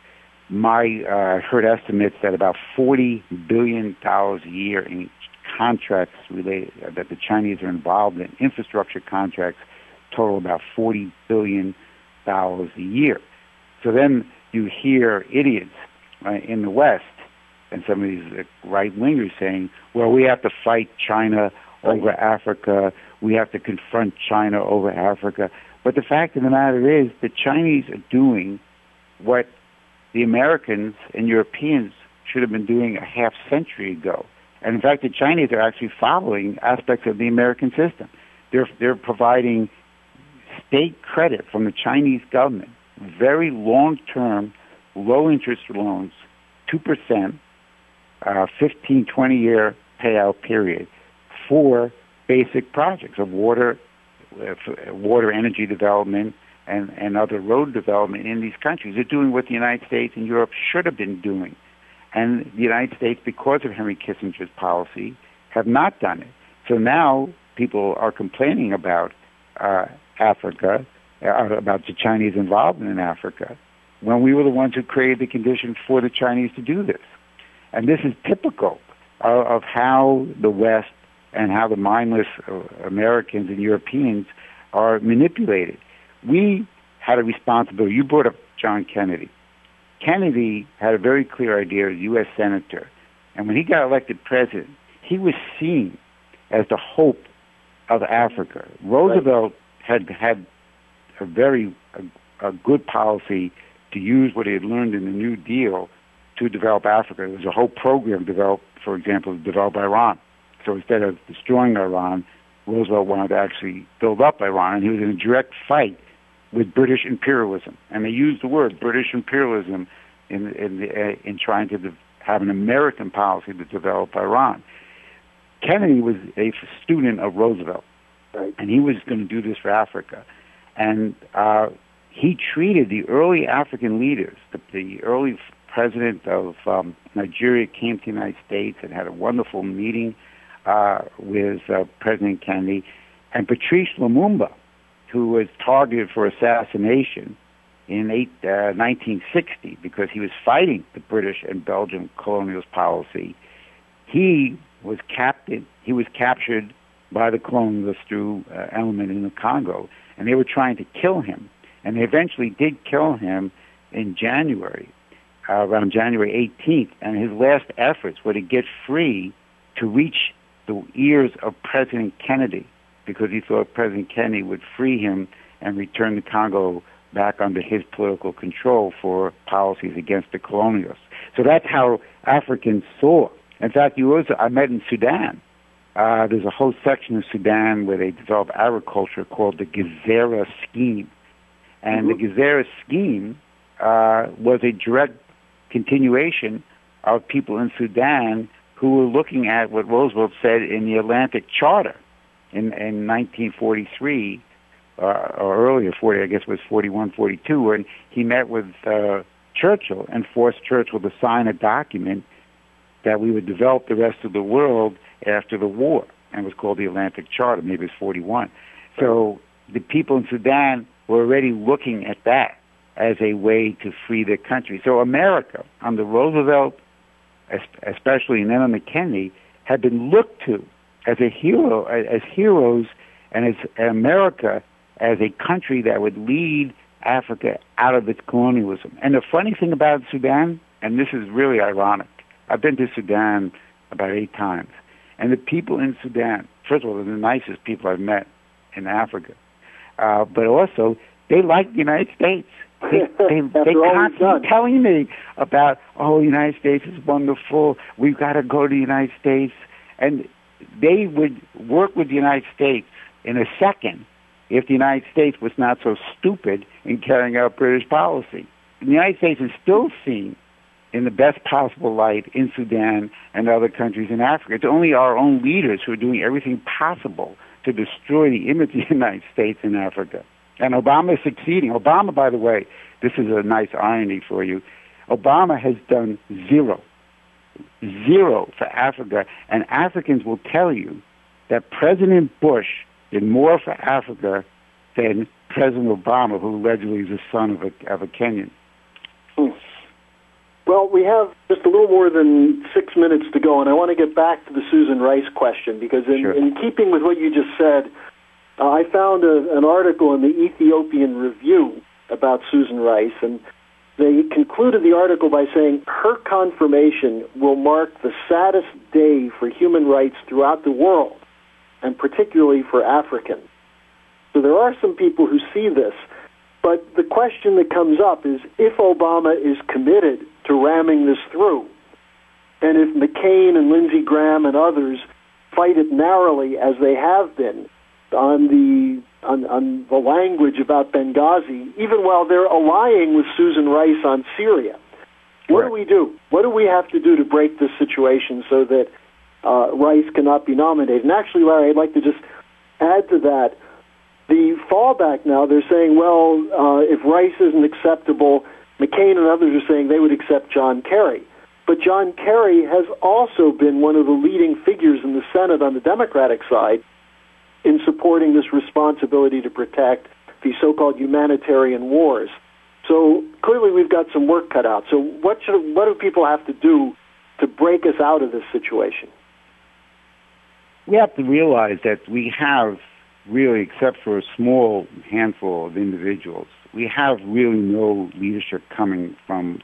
My uh, heard estimates that about forty billion dollars a year in contracts related uh, that the Chinese are involved in, infrastructure contracts, total about forty billion dollars a year. So then you hear idiots uh, in the West and some of these uh, right-wingers saying, well, we have to fight China over Africa, we have to confront China over Africa. But the fact of the matter is the Chinese are doing what the Americans and Europeans should have been doing a half century ago. And in fact, the Chinese are actually following aspects of the American system. They're, they're providing state credit from the Chinese government, very long-term, low-interest loans, two percent, uh, fifteen, twenty-year payout period for basic projects of water, uh, water energy development, and, and other road development in these countries. They're doing what the United States and Europe should have been doing. And the United States, because of Henry Kissinger's policy, have not done it. So now people are complaining about uh, Africa, uh, about the Chinese involvement in Africa, when we were the ones who created the conditions for the Chinese to do this. And this is typical of, of how the West and how the mindless uh, Americans and Europeans are manipulated. We had a responsibility. You brought up John Kennedy. Kennedy had a very clear idea as U S Senator. And when he got elected president, he was seen as the hope of Africa. Roosevelt had had a very a, a good policy to use what he had learned in the New Deal to develop Africa. There was a whole program developed, for example, to develop Iran. So instead of destroying Iran, Roosevelt wanted to actually build up Iran, and he was in a direct fight with British imperialism. And they used the word British imperialism in in, the, uh, in trying to de- have an American policy to develop Iran. Kennedy was a student of Roosevelt, right. and he was going to do this for Africa. And uh, he treated the early African leaders, the, the early president of um, Nigeria came to the United States and had a wonderful meeting uh, with uh, President Kennedy, and Patrice Lumumba, who was targeted for assassination in eight, uh, nineteen sixty because he was fighting the British and Belgian colonialist policy. He was captured. He was captured by the colonialists through uh, element in the Congo, and they were trying to kill him. And they eventually did kill him in January, uh, around January eighteenth. And his last efforts were to get free to reach the ears of President Kennedy, because he thought President Kennedy would free him and return the Congo back under his political control for policies against the colonialists. So that's how Africans saw. In fact, you also, I met in Sudan. Uh, there's a whole section of Sudan where they develop agriculture called the Gezira Scheme. And mm-hmm. the Gezira Scheme uh, was a direct continuation of people in Sudan who were looking at what Roosevelt said in the Atlantic Charter in, in nineteen forty-three, uh, or earlier, forty, I guess it was forty-one, forty-two, when he met with uh, Churchill and forced Churchill to sign a document that we would develop the rest of the world after the war, and it was called the Atlantic Charter. Maybe it was forty-one. So the people in Sudan were already looking at that as a way to free their country. So America, under Roosevelt, especially, and then under Kennedy, had been looked to as a hero, as heroes, and as America as a country that would lead Africa out of its colonialism. And the funny thing about Sudan, and this is really ironic, I've been to Sudan about eight times, and the people in Sudan, first of all, they're the nicest people I've met in Africa, uh, but also they like the United States. They, they, they constantly telling me about, oh, the United States is wonderful, we've got to go to the United States, and they would work with the United States in a second if the United States was not so stupid in carrying out British policy. The United States is still seen in the best possible light in Sudan and other countries in Africa. It's only our own leaders who are doing everything possible to destroy the image of the United States in Africa. And Obama is succeeding. Obama, by the way, this is a nice irony for you, Obama has done zero, zero for Africa, and Africans will tell you that President Bush did more for Africa than President Obama, who allegedly is the son of a, of a Kenyan. Hmm. Well, we have just a little more than six minutes to go, and I want to get back to the Susan Rice question, because in, sure. in keeping with what you just said, uh, I found a, an article in the Ethiopian Review about Susan Rice, and they concluded the article by saying her confirmation will mark the saddest day for human rights throughout the world, and particularly for Africans. So there are some people who see this, but the question that comes up is if Obama is committed to ramming this through, and if McCain and Lindsey Graham and others fight it narrowly as they have been on the on, on the language about Benghazi, even while they're allying with Susan Rice on Syria, what Correct. do we do? What do we have to do to break this situation so that uh, Rice cannot be nominated? And actually, Larry, I'd like to just add to that, the fallback now, they're saying, well, uh, if Rice isn't acceptable, McCain and others are saying they would accept John Kerry. But John Kerry has also been one of the leading figures in the Senate on the Democratic side in supporting this responsibility to protect the so-called humanitarian wars. So clearly we've got some work cut out. So what should, what do people have to do to break us out of this situation? We have to realize that we have really, except for a small handful of individuals, we have really no leadership coming from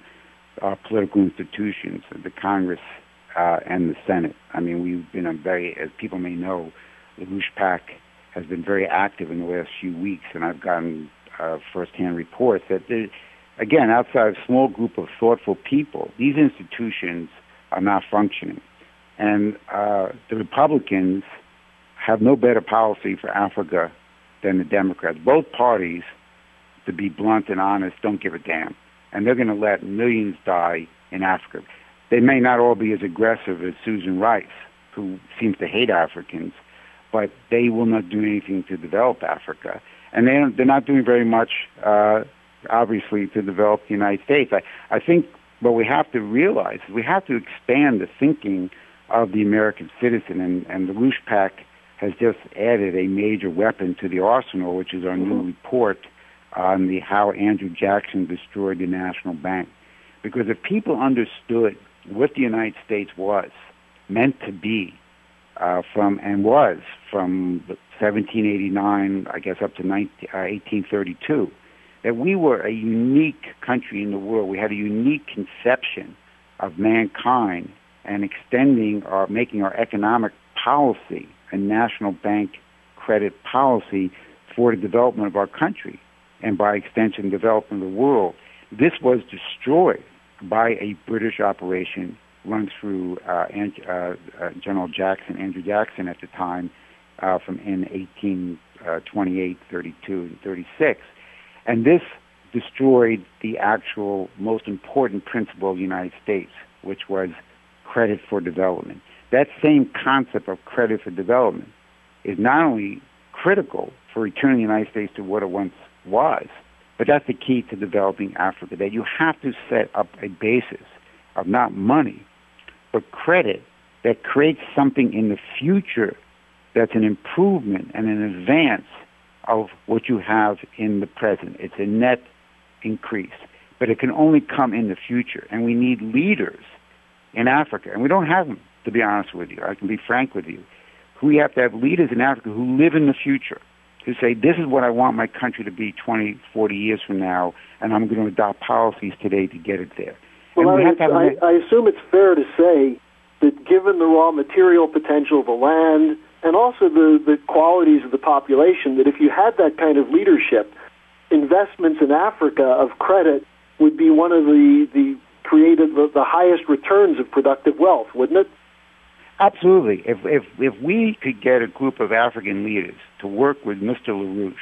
our political institutions, the Congress uh, and the Senate. I mean, we've been a very, as people may know, LaRouche PAC has been very active in the last few weeks, and I've gotten uh, firsthand reports that, there, again, outside of a small group of thoughtful people, these institutions are not functioning. And uh, the Republicans have no better policy for Africa than the Democrats. Both parties, to be blunt and honest, don't give a damn. And they're going to let millions die in Africa. They may not all be as aggressive as Susan Rice, who seems to hate Africans, but they will not do anything to develop Africa. And they don't, they're not doing very much, uh, obviously, to develop the United States. I, I think what we have to realize is we have to expand the thinking of the American citizen, and, and the LaRouche PAC has just added a major weapon to the arsenal, which is our mm-hmm. new report on the how Andrew Jackson destroyed the National Bank. Because if people understood what the United States was meant to be uh, from and was from seventeen eighty-nine, I guess, up to nineteen, uh, eighteen thirty-two, that we were a unique country in the world. We had a unique conception of mankind and extending or making our economic policy a national bank credit policy for the development of our country, and by extension, development of the world. This was destroyed by a British operation run through uh, uh, uh, General Jackson, Andrew Jackson at the time, uh, from in eighteen twenty-eight, thirty-two, and thirty-six. And this destroyed the actual most important principle of the United States, which was credit for development. That same concept of credit for development is not only critical for returning the United States to what it once was, but that's the key to developing Africa, that you have to set up a basis of not money, but credit that creates something in the future that's an improvement and an advance of what you have in the present. It's a net increase, but it can only come in the future, and we need leaders in Africa, and we don't have them, to be honest with you. I can be frank with you. We have to have leaders in Africa who live in the future, who say, this is what I want my country to be twenty, forty years from now, and I'm going to adopt policies today to get it there. Well, we I, I, I assume it's fair to say that given the raw material potential of the land and also the, the qualities of the population, that if you had that kind of leadership, investments in Africa of credit would be one of the, the creative, the, the highest returns of productive wealth, wouldn't it? Absolutely. If, if, if we could get a group of African leaders to work with Mister LaRouche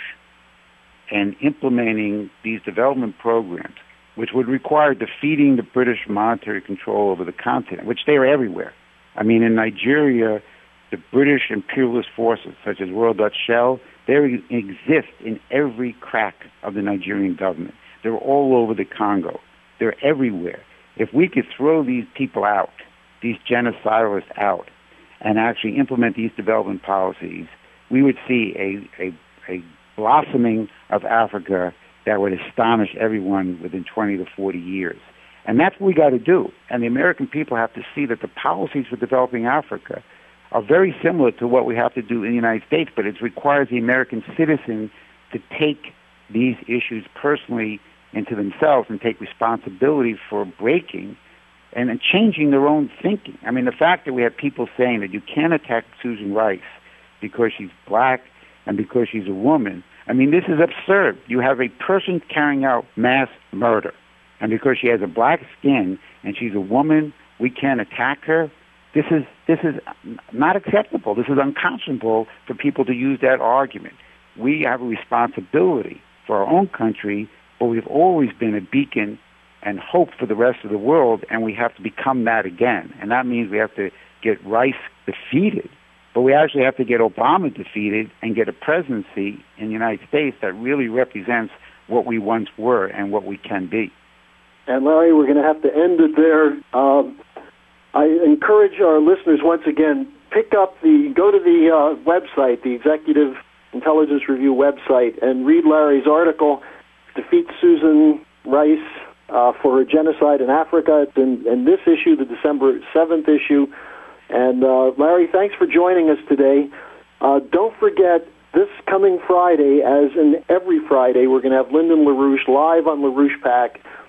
and implementing these development programs, which would require defeating the British monetary control over the continent, which they are everywhere. I mean, in Nigeria, the British imperialist forces, such as Royal Dutch Shell, they exist in every crack of the Nigerian government. They're all over the Congo. They're everywhere. If we could throw these people out, these genocidalists out, and actually implement these development policies, we would see a, a, a blossoming of Africa that would astonish everyone within twenty to forty years. And that's what we got to do. And the American people have to see that the policies for developing Africa are very similar to what we have to do in the United States, but it requires the American citizen to take these issues personally into themselves and take responsibility for breaking and, and changing their own thinking. I mean, the fact that we have people saying that you can't attack Susan Rice because she's black and because she's a woman, I mean, this is absurd. You have a person carrying out mass murder, and because she has a black skin and she's a woman, we can't attack her. This is this is not acceptable. This is unconscionable for people to use that argument. We have a responsibility for our own country, but we've always been a beacon and hope for the rest of the world, and we have to become that again. And that means we have to get Rice defeated, but we actually have to get Obama defeated and get a presidency in the United States that really represents what we once were and what we can be. And Larry, we're going to have to end it there. Um, I encourage our listeners once again, pick up the, go to the uh, website, the Executive Intelligence Review website, and read Larry's article, Defeat Susan Rice uh, for Her Genocide in Africa. It's in, in this issue, the December seventh issue. And uh, Larry, thanks for joining us today. Uh, don't forget, this coming Friday, as in every Friday, we're going to have Lyndon LaRouche live on LaRouche PAC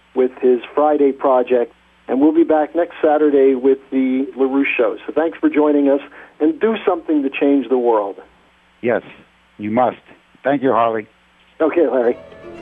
with his Friday project. And we'll be back next Saturday with the LaRouche Show. So thanks for joining us, and do something to change the world. Yes, you must. Thank you, Harley. Okay, Larry.